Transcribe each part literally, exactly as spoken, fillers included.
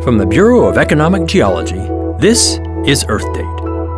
From the Bureau of Economic Geology, this is Earth Date.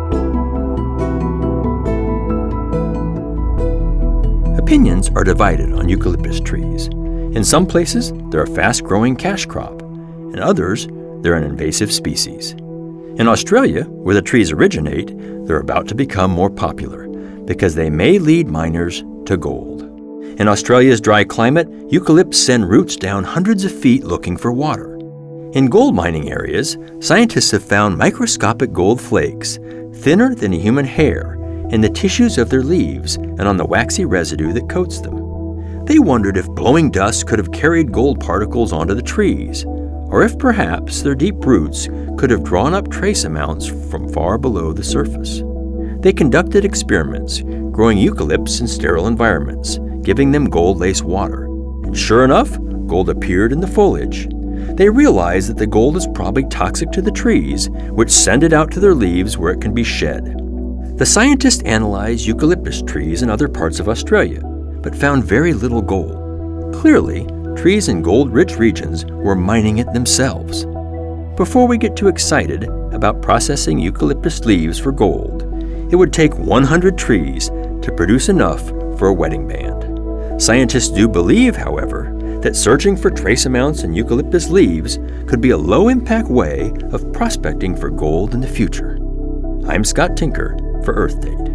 Opinions are divided on eucalyptus trees. In some places, they're a fast-growing cash crop. In others, they're an invasive species. In Australia, where the trees originate, they're about to become more popular because they may lead miners to gold. In Australia's dry climate, eucalypts send roots down hundreds of feet looking for water. In gold mining areas, scientists have found microscopic gold flakes, thinner than a human hair, in the tissues of their leaves and on the waxy residue that coats them. They wondered if blowing dust could have carried gold particles onto the trees, or if perhaps their deep roots could have drawn up trace amounts from far below the surface. They conducted experiments, growing eucalypts in sterile environments, giving them gold-laced water. And sure enough, gold appeared in the foliage. They realized that the gold is probably toxic to the trees, which send it out to their leaves where it can be shed. The scientists analyzed eucalyptus trees in other parts of Australia, but found very little gold. Clearly, trees in gold-rich regions were mining it themselves. Before we get too excited about processing eucalyptus leaves for gold, it would take one hundred trees to produce enough for a wedding band. Scientists do believe, however, that searching for trace amounts in eucalyptus leaves could be a low-impact way of prospecting for gold in the future. I'm Scott Tinker for Earth Date.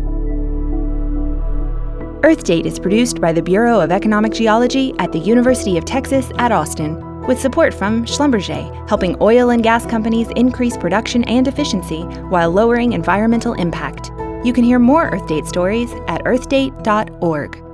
Earth Date is produced by the Bureau of Economic Geology at the University of Texas at Austin, with support from Schlumberger, helping oil and gas companies increase production and efficiency while lowering environmental impact. You can hear more Earth Date stories at earth date dot org.